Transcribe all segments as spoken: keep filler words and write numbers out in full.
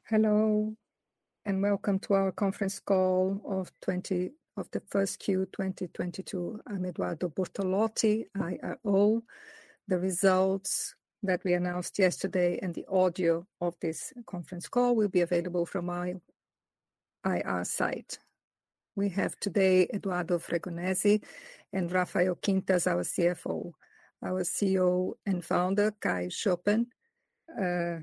Hello, and welcome to our conference call of twenty of the first Q twenty twenty-two. I'm Eduardo Bortolotti, I R O. The results that we announced yesterday and the audio of this conference call will be available from our I R site. We have today Eduardo Fregonesi and Rafael Quintas, our C F O. Our C E O and founder, Kai Chopin, uh,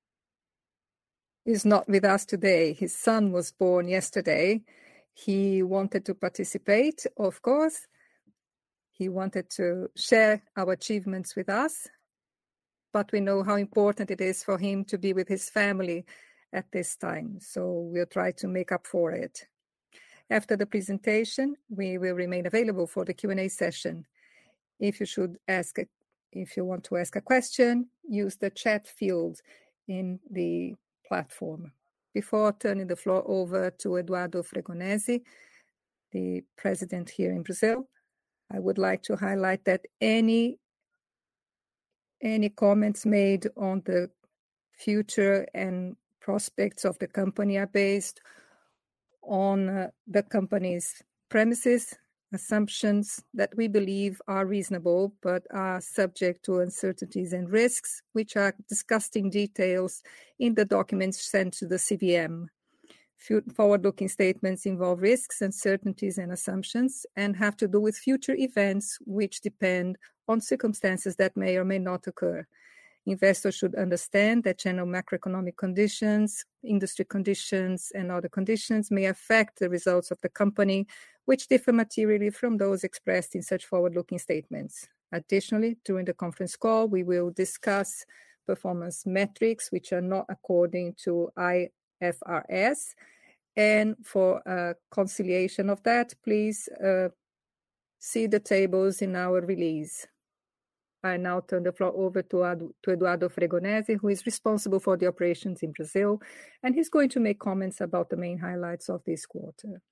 is not with us today. His son was born yesterday. He wanted to participate, of course. He wanted to share our achievements with us, but we know how important it is for him to be with his family at this time, so we'll try to make up for it. After the presentation, we will remain available for the Q and A session. If you should ask, a, if you want to ask a question, use the chat field in the platform. Before turning the floor over to Eduardo Fregonesi, the president here in Brazil, I would like to highlight that any, any comments made on the future and prospects of the company are based on uh, the company's premises, assumptions that we believe are reasonable, but are subject to uncertainties and risks, which are discussed in details in the documents sent to the C V M. Forward-looking statements involve risks, uncertainties, and assumptions, and have to do with future events which depend on circumstances that may or may not occur. Investors should understand that general macroeconomic conditions, industry conditions, and other conditions may affect the results of the company, which differ materially from those expressed in such forward-looking statements. Additionally, during the conference call, we will discuss performance metrics which are not according to I F R S. And for a conciliation of that, please uh, see the tables in our release. I now turn the floor over to, to Eduardo Fregonesi, who is responsible for the operations in Brazil, and he's going to make comments about the main highlights of this quarter.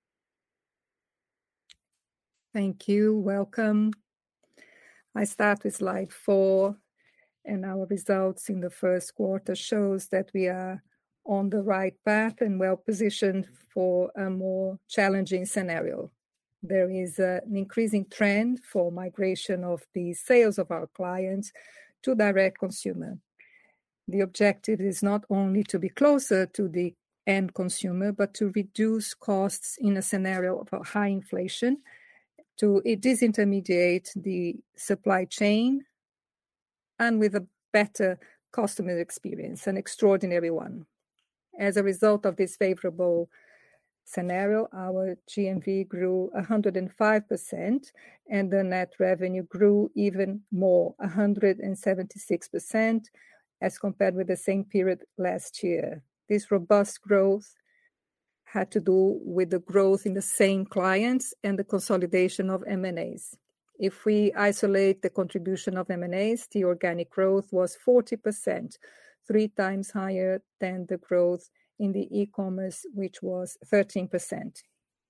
Thank you. Welcome. I start with slide four, and our results in the first quarter shows that we are on the right path and well positioned for a more challenging scenario. There is uh, an increasing trend for migration of the sales of our clients to direct consumer. The objective is not only to be closer to the end consumer, but to reduce costs in a scenario of high inflation, to disintermediate the supply chain, and with a better customer experience, an extraordinary one. As a result of this favorable scenario, our G M V grew one hundred five percent, and the net revenue grew even more, one hundred seventy-six percent, as compared with the same period last year. This robust growth had to do with the growth in the same clients and the consolidation of M and As. If we isolate the contribution of M and As, the organic growth was forty percent, three times higher than the growth in the e-commerce, which was thirteen percent.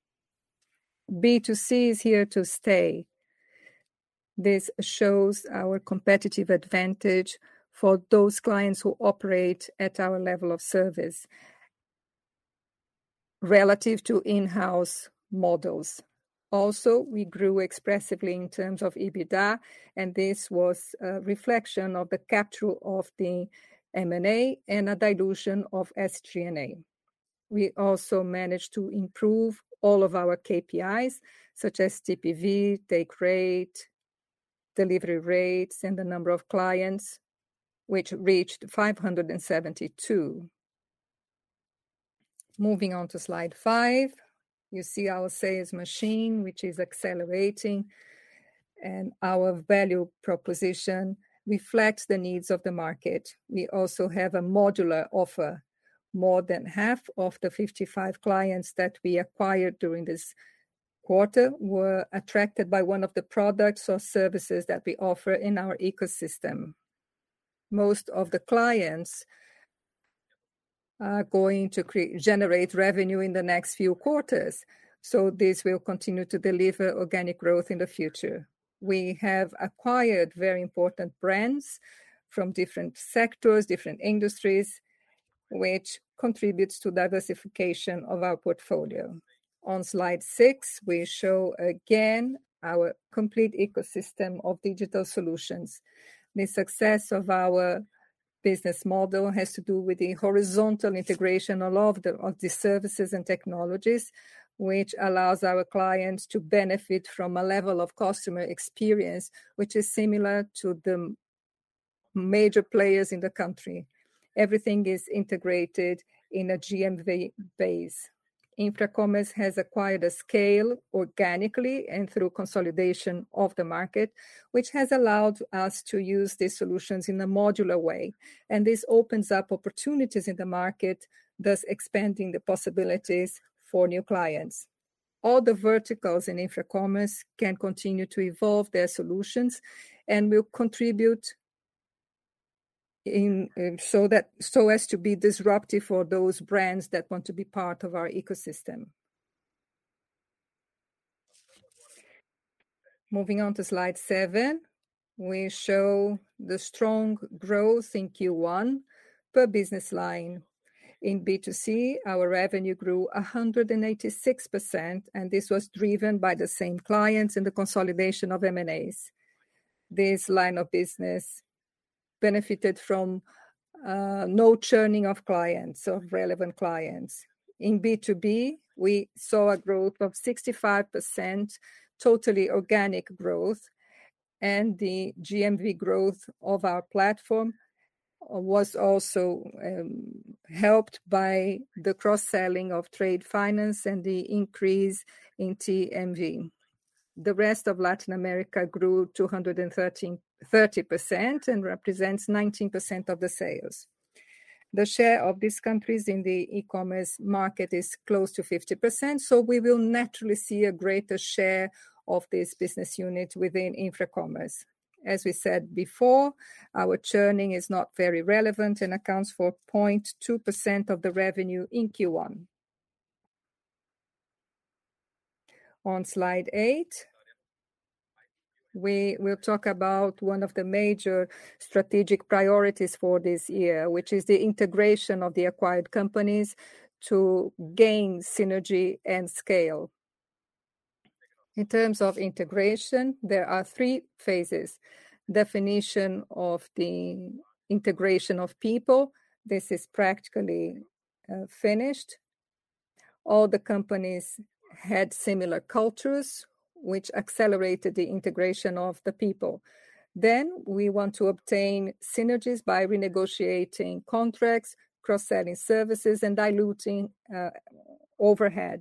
B two C is here to stay. This shows our competitive advantage for those clients who operate at our level of service relative to in-house models. Also, we grew expressively in terms of EBITDA, and this was a reflection of the capture of the M and A and a dilution of S G and A. We also managed to improve all of our K P Is, such as T P V, take rate, delivery rates, and the number of clients, which reached five hundred seventy-two. Moving on to slide five, you see our sales machine, which is accelerating, and our value proposition reflects the needs of the market. We also have a modular offer. More than half of the fifty-five clients that we acquired during this quarter were attracted by one of the products or services that we offer in our ecosystem. Most of the clients are going to create, generate revenue in the next few quarters, so this will continue to deliver organic growth in the future. We have acquired very important brands from different sectors, different industries, which contributes to diversification of our portfolio. On slide six, we show again our complete ecosystem of digital solutions. The success of our business model has to do with the horizontal integration of all of the, of the services and technologies, which allows our clients to benefit from a level of customer experience which is similar to the major players in the country. Everything is integrated in a G M V base. Infracommerce has acquired a scale organically and through consolidation of the market, which has allowed us to use these solutions in a modular way. And this opens up opportunities in the market, thus expanding the possibilities for new clients. All the verticals in Infracommerce can continue to evolve their solutions and will contribute in uh, so that so as to be disruptive for those brands that want to be part of our ecosystem. Moving on to slide seven, we show the strong growth in Q one per business line. In B two C, our revenue grew one hundred eighty-six percent, and this was driven by the same clients and the consolidation of M and As. This line of business benefited from uh, no churning of clients, of relevant clients. In B two B, we saw a growth of sixty-five percent, totally organic growth, and the G M V growth of our platform was also um, helped by the cross-selling of trade finance and the increase in T M V. The rest of Latin America grew two hundred thirty percent and represents nineteen percent of the sales. The share of these countries in the e-commerce market is close to fifty percent, so we will naturally see a greater share of this business unit within Infracommerce. As we said before, our churning is not very relevant and accounts for zero point two percent of the revenue in Q one. On slide eight, we will talk about one of the major strategic priorities for this year, which is the integration of the acquired companies to gain synergy and scale. In terms of integration, there are three phases. Definition of the integration of people. This is practically uh, finished. All the companies had similar cultures, which accelerated the integration of the people. Then we want to obtain synergies by renegotiating contracts, cross-selling services, and diluting uh, overhead.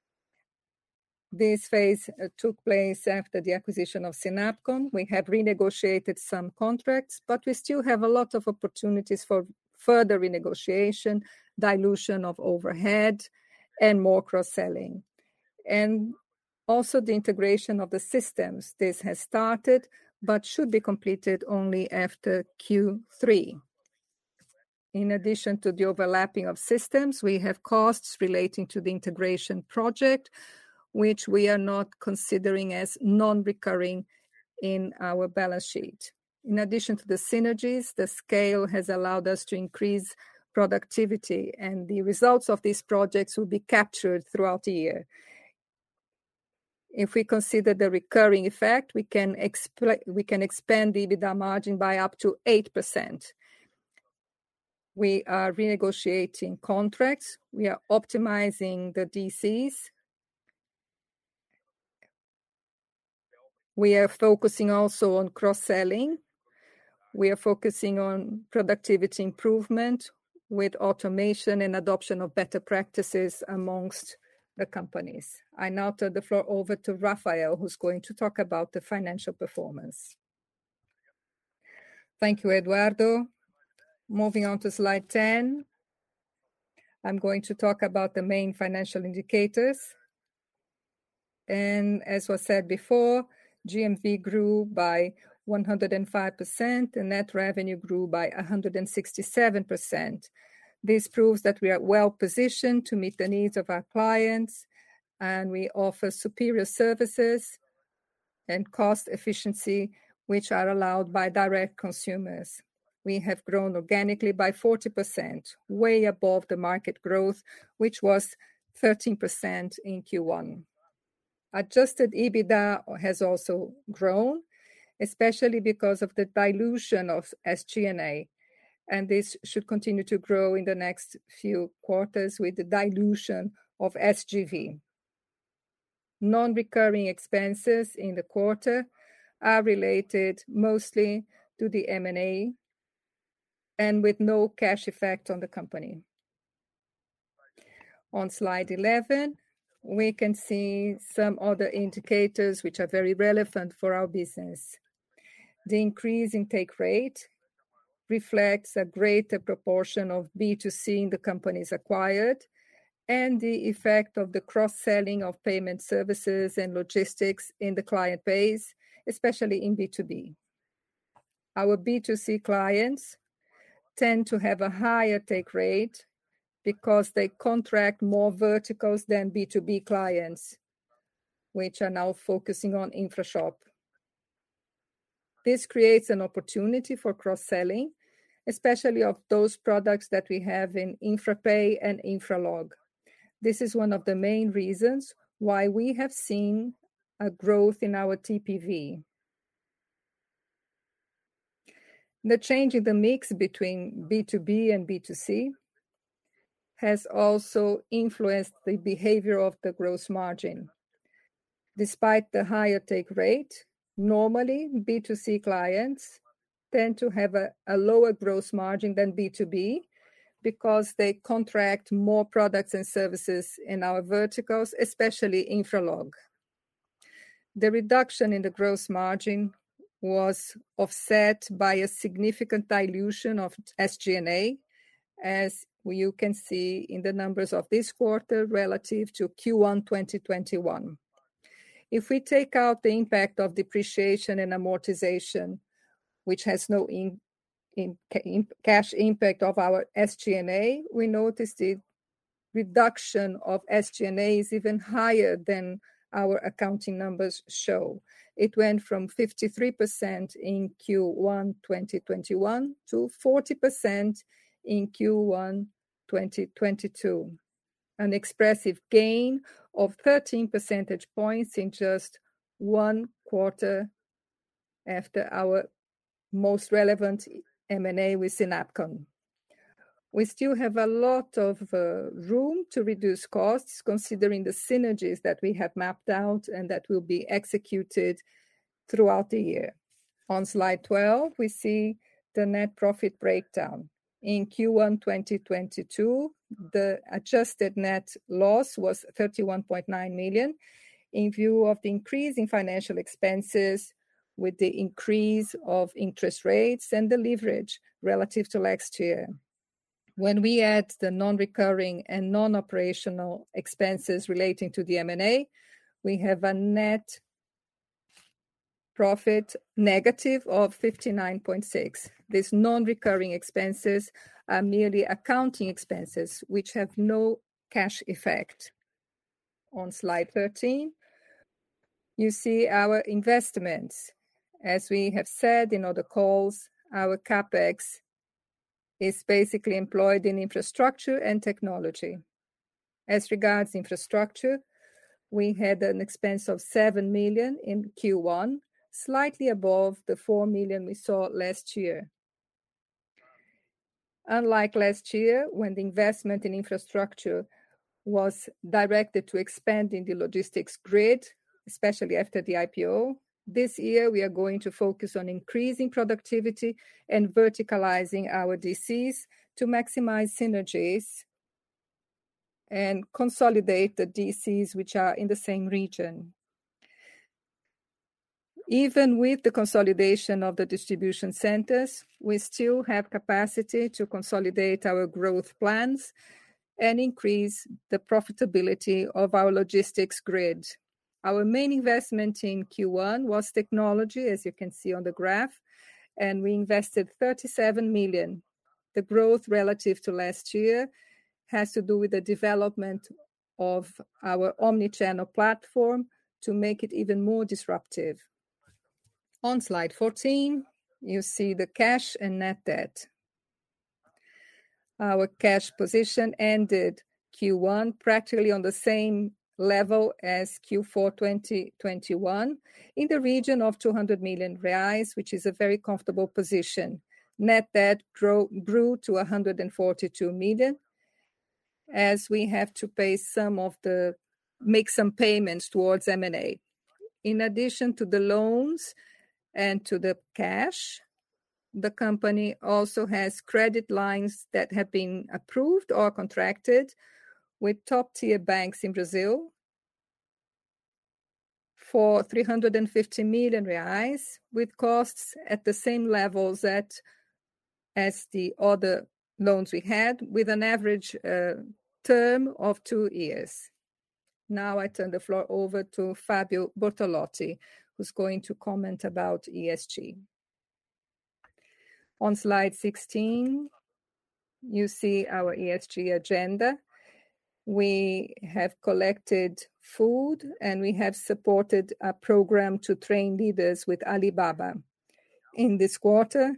This phase uh, took place after the acquisition of Synapcom. We have renegotiated some contracts, but we still have a lot of opportunities for further renegotiation, dilution of overhead, and more cross-selling. And also the integration of the systems. This has started, but should be completed only after Q three. In addition to the overlapping of systems, we have costs relating to the integration project, which we are not considering as non-recurring in our balance sheet. In addition to the synergies, the scale has allowed us to increase productivity, and the results of these projects will be captured throughout the year. If we consider the recurring effect, we can, exp- we can expand the EBITDA margin by up to eight percent. We are renegotiating contracts. We are optimizing the D Cs. We are focusing also on cross-selling. We are focusing on productivity improvement with automation and adoption of better practices amongst the companies. I now turn the floor over to Rafael, who's going to talk about the financial performance. Thank you, Eduardo. Moving on to slide ten, I'm going to talk about the main financial indicators. And as was said before, G M V grew by one hundred five percent and net revenue grew by one hundred sixty-seven percent. This proves that we are well positioned to meet the needs of our clients, and we offer superior services and cost efficiency, which are allowed by direct consumers. we have grown organically by forty percent, way above the market growth, which was thirteen percent in Q one. Adjusted EBITDA has also grown, especially because of the dilution of S G and A, and this should continue to grow in the next few quarters with the dilution of S G V. Non-recurring expenses in the quarter are related mostly to the M and A and with no cash effect on the company. On slide eleven, we can see some other indicators which are very relevant for our business. The increase in take rate reflects a greater proportion of B two C in the companies acquired and the effect of the cross-selling of payment services and logistics in the client base, especially in B two B. Our B two C clients tend to have a higher take rate because they contract more verticals than B two B clients, which are now focusing on InfraShop. This creates an opportunity for cross-selling, especially of those products that we have in InfraPay and InfraLog. This is one of the main reasons why we have seen a growth in our T P V. The change in the mix between B two B and B two C has also influenced the behavior of the gross margin. Despite the higher take rate, normally B two C clients tend to have a, a lower gross margin than B two B because they contract more products and services in our verticals, especially InfraLog. The reduction in the gross margin was offset by a significant dilution of S G and A, as you can see in the numbers of this quarter relative to Q one twenty twenty-one. If we take out the impact of depreciation and amortization, which has no in, in, in cash impact of our S G and A, we notice the reduction of S G and A is even higher than our accounting numbers show. It went from fifty-three percent in Q one twenty twenty-one to forty percent in Q one twenty twenty-two, an expressive gain of thirteen percentage points in just one quarter after our most relevant M and A with Synapcon. We still have a lot of uh, room to reduce costs, considering the synergies that we have mapped out and that will be executed throughout the year. On slide twelve, we see the net profit breakdown. In Q one twenty twenty-two, the adjusted net loss was thirty-one point nine million in view of the increase in financial expenses with the increase of interest rates and the leverage relative to last year. When we add the non-recurring and non-operational expenses relating to the M and A, we have a net profit negative of fifty-nine point six. These non-recurring expenses are merely accounting expenses, which have no cash effect. On slide thirteen, you see our investments. As we have said in other calls, our CapEx is basically employed in infrastructure and technology. As regards infrastructure, we had an expense of seven million in Q one, slightly above the four million we saw last year. Unlike last year, when the investment in infrastructure was directed to expanding the logistics grid, especially after the I P O, this year we are going to focus on increasing productivity and verticalizing our D Cs to maximize synergies and consolidate the D Cs which are in the same region. Even with the consolidation of the distribution centers, we still have capacity to consolidate our growth plans and increase the profitability of our logistics grid. Our main investment in Q one was technology, as you can see on the graph, and we invested thirty-seven million. The growth relative to last year has to do with the development of our omni-channel platform to make it even more disruptive. On slide fourteen, you see the cash and net debt. Our cash position ended Q one practically on the same level as Q four twenty twenty-one, in the region of two hundred million reais, which is a very comfortable position. Net debt grew, grew to one hundred forty-two million, as we have to pay some of the, make some payments towards M and A. In addition to the loans and to the cash, the company also has credit lines that have been approved or contracted with top-tier banks in Brazil for three hundred fifty million reais, with costs at the same levels at, as the other loans we had, with an average uh, term of two years. Now I turn the floor over to Fabio Bortolotti, who's going to comment about E S G. On slide sixteen, you see our E S G agenda. We have collected food and we have supported a program to train leaders with Alibaba. In this quarter,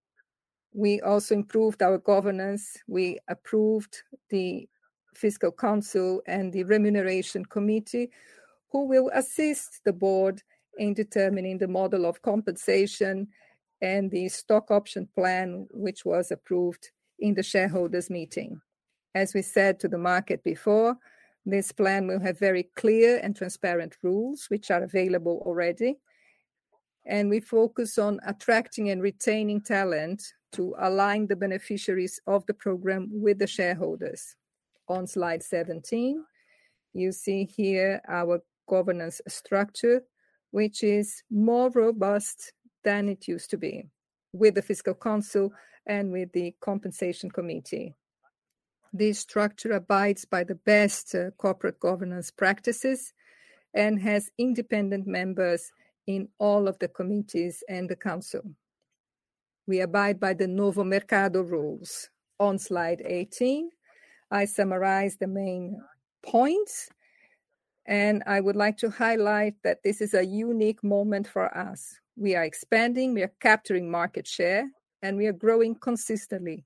we also improved our governance. We approved the Fiscal Council and the Remuneration Committee, who will assist the board in determining the model of compensation and the stock option plan, which was approved in the shareholders' meeting. As we said to the market before, this plan will have very clear and transparent rules, which are available already. And we focus on attracting and retaining talent to align the beneficiaries of the program with the shareholders. On slide seventeen, you see here our governance structure, which is more robust than it used to be, with the Fiscal Council and with the Compensation Committee. This structure abides by the best uh, corporate governance practices and has independent members in all of the committees and the council. We abide by the Novo Mercado rules. On slide eighteen, I summarize the main points, and I would like to highlight that this is a unique moment for us. We are expanding, we are capturing market share, and we are growing consistently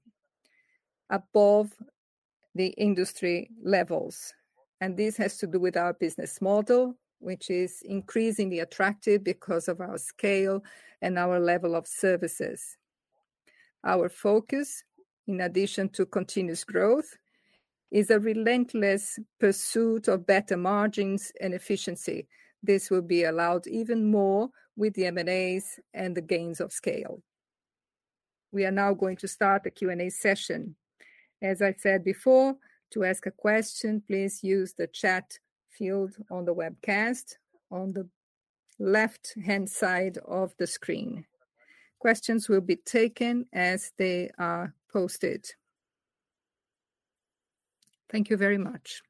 above the industry levels. And this has to do with our business model, which is increasingly attractive because of our scale and our level of services. Our focus, in addition to continuous growth, is a relentless pursuit of better margins and efficiency. This will be allowed even more with the M and As and the gains of scale. We are now going to start the Q and A session. As I said before, to ask a question, please use the chat field on the webcast on the left-hand side of the screen. Questions will be taken as they are posted. Thank you very much.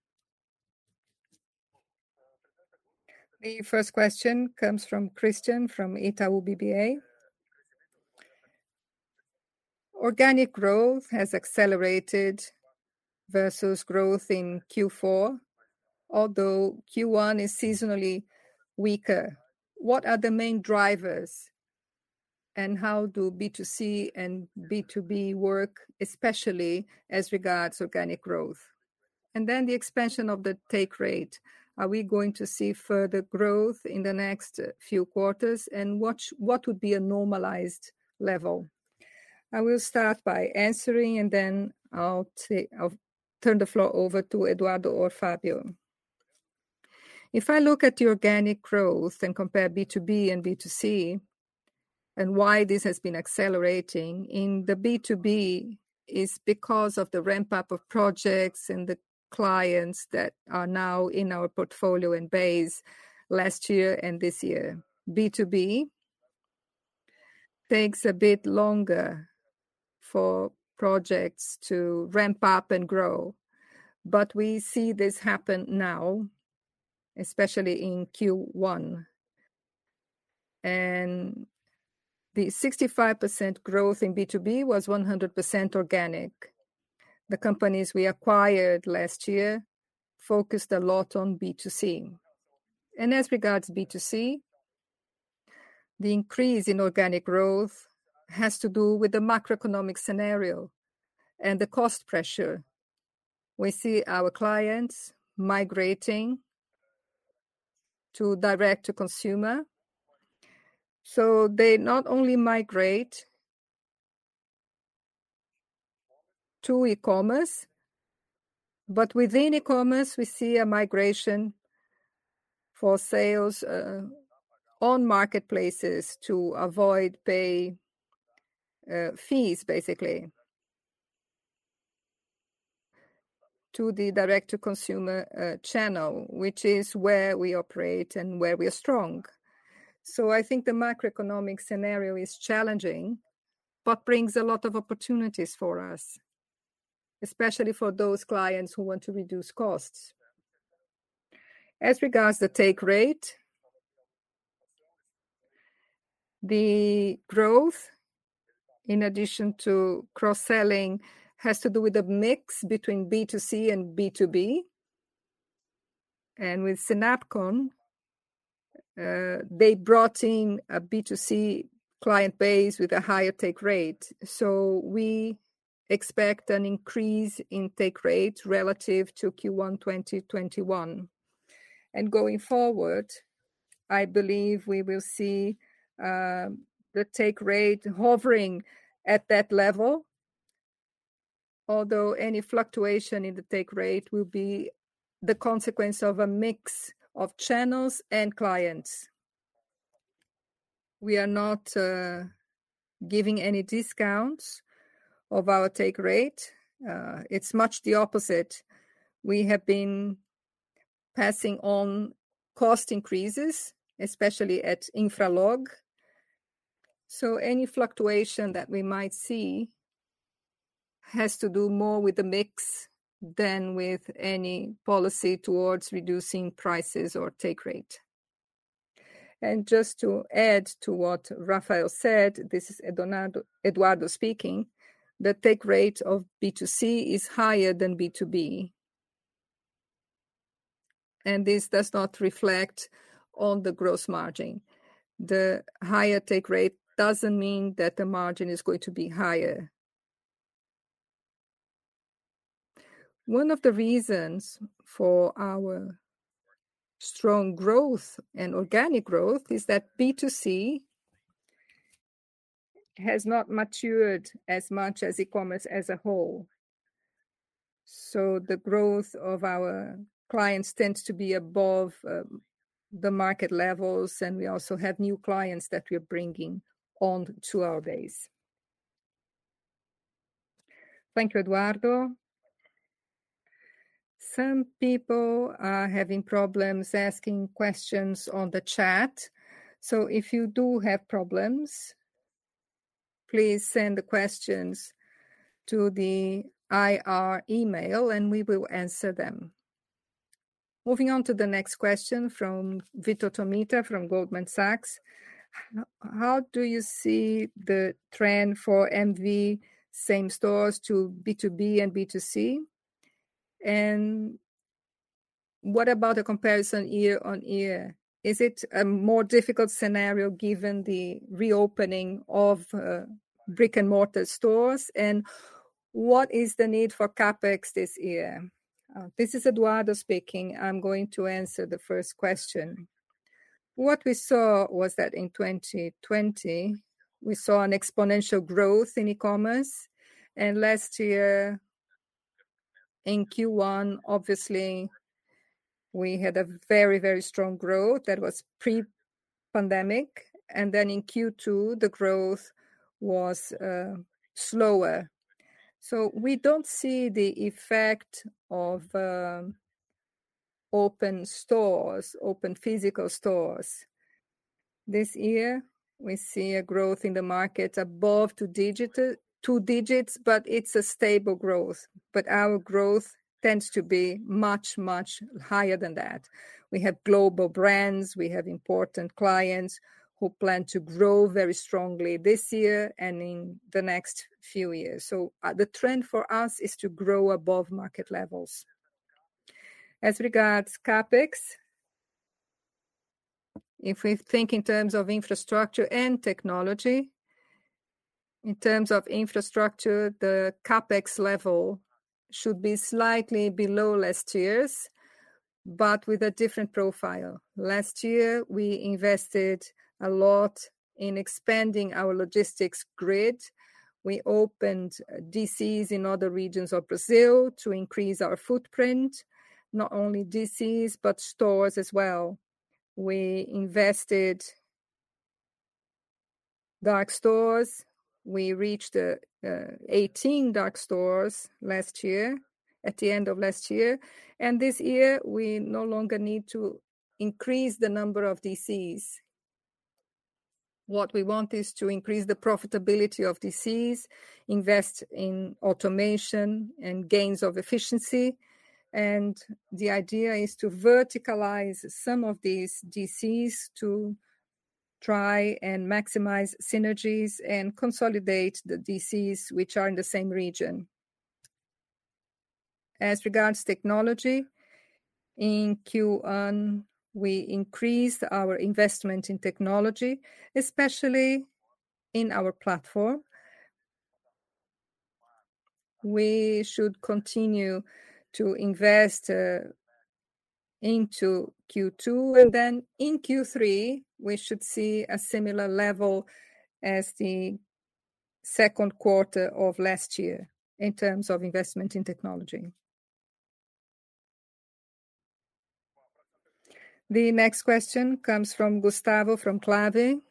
The first question comes from Christian from Itaú B B A. Organic growth has accelerated versus growth in Q four, although Q one is seasonally weaker. What are the main drivers, and how do B two C and B two B work, especially as regards organic growth? And then the expansion of the take rate. Are we going to see further growth in the next few quarters, and what, what would be a normalized level? I will start by answering, and then I'll, t- I'll turn the floor over to Eduardo or Fabio. If I look at the organic growth and compare B two B and B two C, and why this has been accelerating, in the B two B is because of the ramp up of projects and the clients that are now in our portfolio and base last year and this year. B two B takes a bit longer for projects to ramp up and grow, but we see this happen now, especially in Q one. And the sixty-five percent growth in B two B was one hundred percent organic. The companies we acquired last year focused a lot on B two C. And as regards B two C, the increase in organic growth has to do with the macroeconomic scenario and the cost pressure. We see our clients migrating to direct to consumer. So they not only migrate to e-commerce, but within e-commerce, we see a migration for sales uh, on marketplaces to avoid pay uh, fees, basically, to the direct-to-consumer uh, channel, which is where we operate and where we are strong. So I think the macroeconomic scenario is challenging, but brings a lot of opportunities for us, especially for those clients who want to reduce costs. As regards the take rate, the growth, in addition to cross-selling, has to do with the mix between B two C and B two B. And with Synapcon, uh, they brought in a B two C client base with a higher take rate. So we expect an increase in take rate relative to Q one twenty twenty-one. And going forward, I believe we will see uh, the take rate hovering at that level, although any fluctuation in the take rate will be the consequence of a mix of channels and clients. We are not uh, giving any discounts of our take rate. Uh, it's much the opposite. We have been passing on cost increases, especially at Infralog. So any fluctuation that we might see has to do more with the mix than with any policy towards reducing prices or take rate. And just to add to what Rafael said, this is Eduardo, Eduardo speaking, the take rate of B two C is higher than B two B. And this does not reflect on the gross margin. The higher take rate doesn't mean that the margin is going to be higher. One of the reasons for our strong growth and organic growth is that B two C has not matured as much as e-commerce as a whole. So the growth of our clients tends to be above um, the market levels, and we also have new clients that we're bringing on to our base. Thank you, Eduardo. Some people are having problems asking questions on the chat. So if you do have problems, please send the questions to the I R email and we will answer them. Moving on to the next question from Vito Tomita from Goldman Sachs. How do you see the trend for M V same stores to B two B and B two C? And what about a comparison year on year? Is it a more difficult scenario given the reopening of uh, brick and mortar stores? And what is the need for CapEx this year? Uh, this is Eduardo speaking. I'm going to answer the first question. What we saw was that in twenty twenty, we saw an exponential growth in e-commerce. And last year, in Q one, obviously, we had a very, very strong growth that was pre-pandemic. And then in Q two, the growth was uh, slower. So we don't see the effect of uh, open stores, open physical stores. This year, we see a growth in the market above two, digit, two digits, but it's a stable growth. But our growth tends to be much, much higher than that. We have global brands, we have important clients who plan to grow very strongly this year and in the next few years. So uh, the trend for us is to grow above market levels. As regards CapEx, if we think in terms of infrastructure and technology, In terms of infrastructure, the CapEx level should be slightly below last year's, but with a different profile. Last year, we invested a lot in expanding our logistics grid. We opened D Cs in other regions of Brazil to increase our footprint, not only D Cs, but stores as well. We invested dark stores. We reached uh, uh, eighteen dark stores last year, at the end of last year. And this year, we no longer need to increase the number of D Cs. What we want is to increase the profitability of D Cs, invest in automation and gains of efficiency. And the idea is to verticalize some of these D Cs to try and maximize synergies and consolidate the D Cs which are in the same region. As regards technology, in Q one, we increased our investment in technology, especially in our platform. We should continue to invest uh, into Q two, and then in Q three, we should see a similar level as the second quarter of last year in terms of investment in technology. The next question comes from Gustavo from Clave.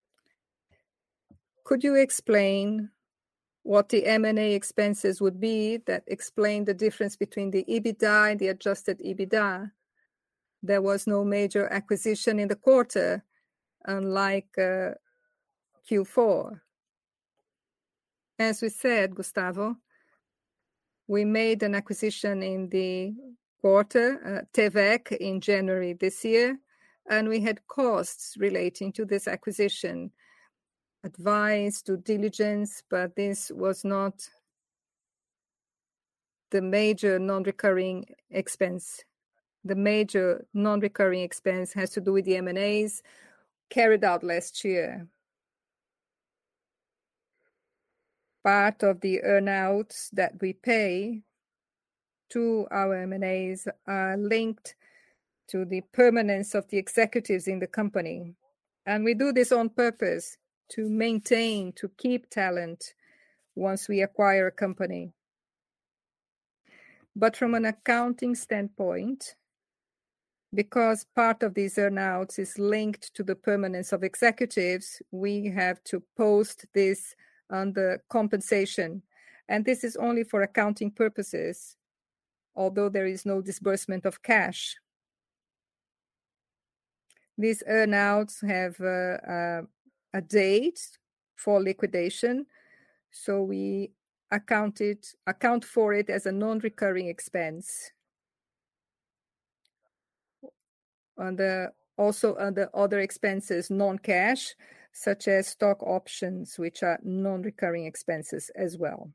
Could you explain what the M and A expenses would be that explain the difference between the EBITDA and the adjusted EBITDA? There was no major acquisition in the quarter, unlike uh, Q four. As we said, Gustavo, we made an acquisition in the quarter, uh, T V E C, in January this year, and we had costs relating to this acquisition, advice, due diligence, but this was not the major non-recurring expense. The major non-recurring expense has to do with the M and As carried out last year. Part of the earnouts that we pay to our M and As are linked to the permanence of the executives in the company. And we do this on purpose to maintain, to keep talent once we acquire a company. But from an accounting standpoint, because part of these earnouts is linked to the permanence of executives, we have to post this under compensation. And this is only for accounting purposes, although there is no disbursement of cash. These earnouts have uh, uh, a date for liquidation, so we account it, account for it as a non-recurring expense. Under, also under other expenses, non-cash, such as stock options, which are non-recurring expenses as well.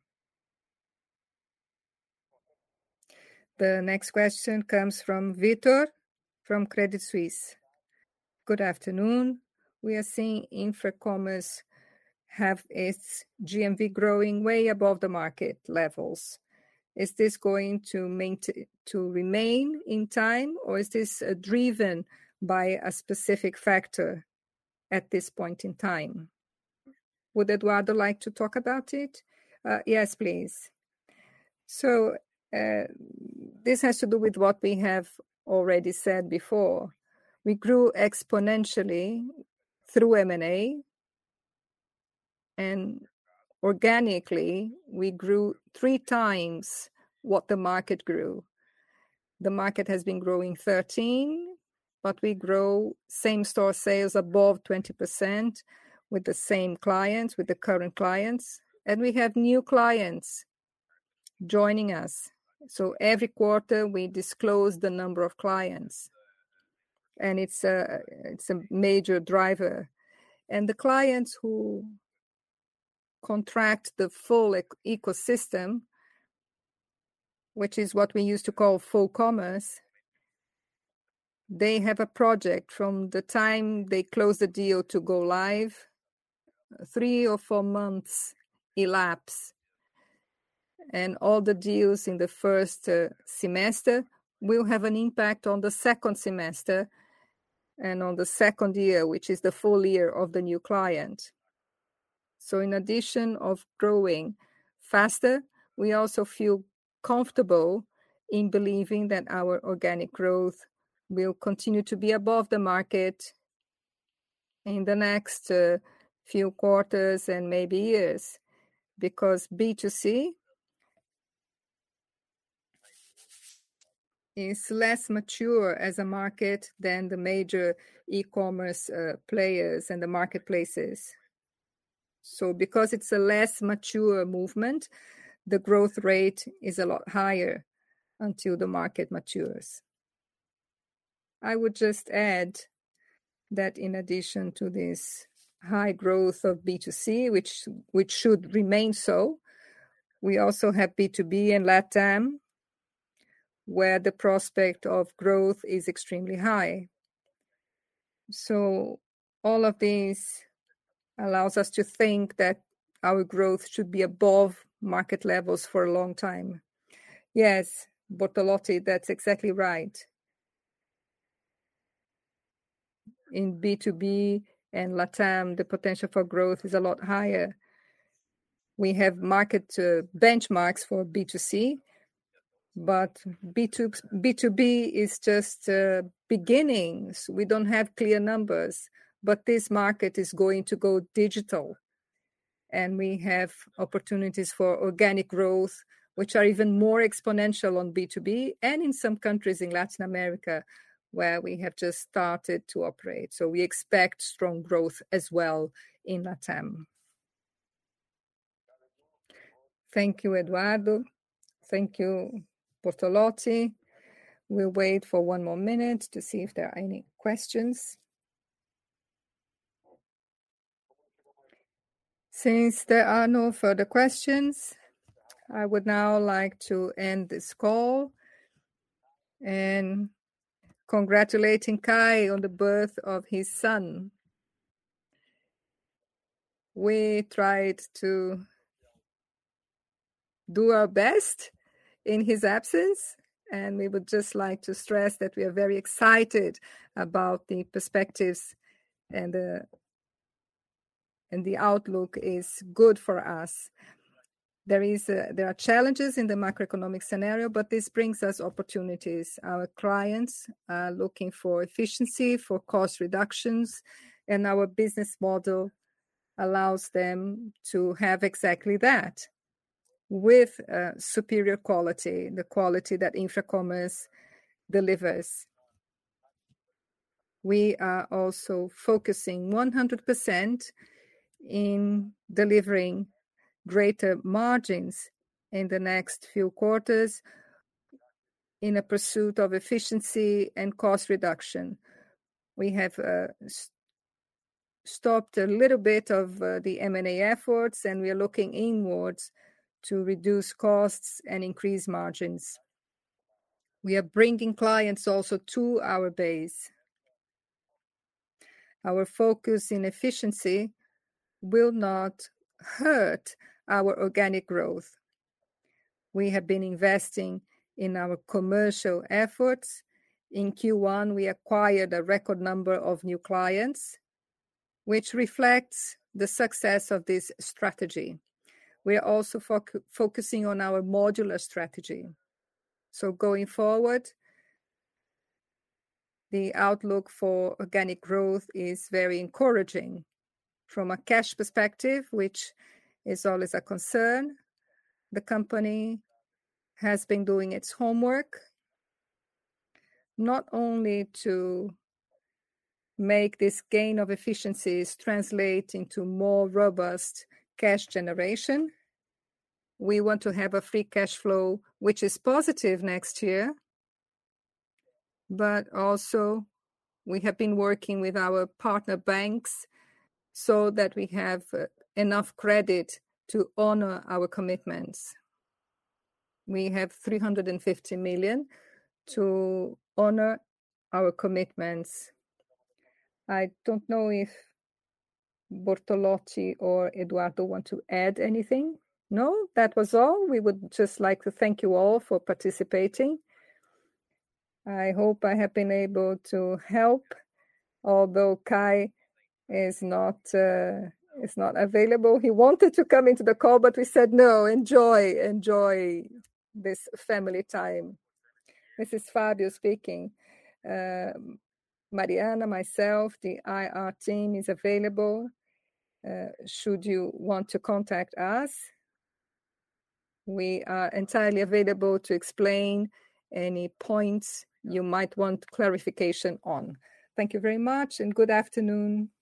The next question comes from Vitor from Credit Suisse. Good afternoon. We are seeing Infracommerce have its G M V growing way above the market levels. Is this going to maintain, to remain in time, or is this uh, driven by a specific factor at this point in time? Would Eduardo like to talk about it? Uh, yes, please. So uh, this has to do with what we have already said before. We grew exponentially through M and A, and organically, we grew three times what the market grew. The market has been growing thirteen, but we grow same-store sales above twenty percent with the same clients, with the current clients, and we have new clients joining us. So every quarter, we disclose the number of clients, and it's a, it's a major driver. And the clients who contract the full ecosystem, which is what we used to call full commerce, they have a project from the time they close the deal to go live, three or four months elapse. And all the deals in the first uh, semester will have an impact on the second semester and on the second year, which is the full year of the new client. So in addition of growing faster, we also feel comfortable in believing that our organic growth will continue to be above the market in the next uh, few quarters and maybe years, because B two C is less mature as a market than the major e-commerce uh, players and the marketplaces. So because it's a less mature movement, the growth rate is a lot higher until the market matures. I would just add that in addition to this high growth of B two C, which which should remain so, we also have B two B and LATAM, where the prospect of growth is extremely high. So all of these allows us to think that our growth should be above market levels for a long time. Yes, Bortolotti, that's exactly right. In B two B and LATAM, the potential for growth is a lot higher. We have market uh, benchmarks for B two C, but B two, B two B is just uh, beginnings. We don't have clear numbers, but this market is going to go digital. And we have opportunities for organic growth, which are even more exponential on B two B and in some countries in Latin America, where we have just started to operate. So we expect strong growth as well in LATAM. Thank you, Eduardo. Thank you, Bortolotti. We'll wait for one more minute to see if there are any questions. Since there are no further questions, I would now like to end this call and congratulating Kai on the birth of his son. We tried to do our best in his absence, and we would just like to stress that we are very excited about the perspectives, and the and the outlook is good for us. There is a, there are challenges in the macroeconomic scenario, but this brings us opportunities. Our clients are looking for efficiency, for cost reductions, and our business model allows them to have exactly that, with uh, superior quality, the quality that Infracommerce delivers. We are also focusing one hundred percent in delivering greater margins in the next few quarters in a pursuit of efficiency and cost reduction. We have uh, st- stopped a little bit of uh, the M and A efforts, and we are looking inwards to reduce costs and increase margins. We are bringing clients also to our base. Our focus in efficiency will not hurt our organic growth. We have been investing in our commercial efforts. In Q one, we acquired a record number of new clients, which reflects the success of this strategy. We are also foc- focusing on our modular strategy. So going forward, the outlook for organic growth is very encouraging. From a cash perspective, which is always a concern, the company has been doing its homework, not only to make this gain of efficiencies translate into more robust cash generation. We want to have a free cash flow which is positive next year, but also we have been working with our partner banks so that we have uh, enough credit to honor our commitments. We have three hundred fifty million to honor our commitments. I don't know if Bortolotti or Eduardo want to add anything? No, that was all. We would just like to thank you all for participating. I hope I have been able to help, although Kai is not uh, is not available. He wanted to come into the call, but we said no. Enjoy, enjoy this family time. This is Fabio speaking. Uh, Mariana, myself, the I R team is available. Uh, should you want to contact us, we are entirely available to explain any points you might want clarification on. Thank you very much and good afternoon.